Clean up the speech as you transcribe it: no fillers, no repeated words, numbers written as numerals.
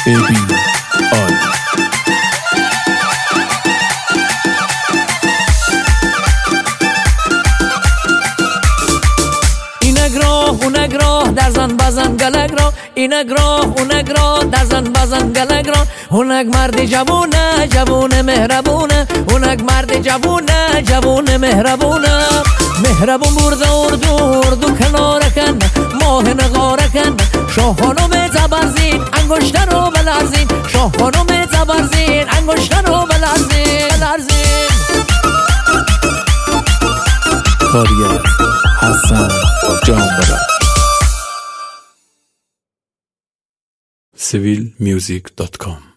ببین آل اونک راه در زن بزن گلک را، اینک راه اونک راه در زن بزن گلک را. اونک مرد جوونه جوونه مهربونه، اونک مرد جوونه جوونه مهربونه. مهربون برده اردو کناره کن، ماه نگاره کن. شاه خانم زبرزین انگشتر رو بلرزین، شاه خانم زبرزین انگشتر رو بلرزین. کارگر حسن جانبرک civilmusic.com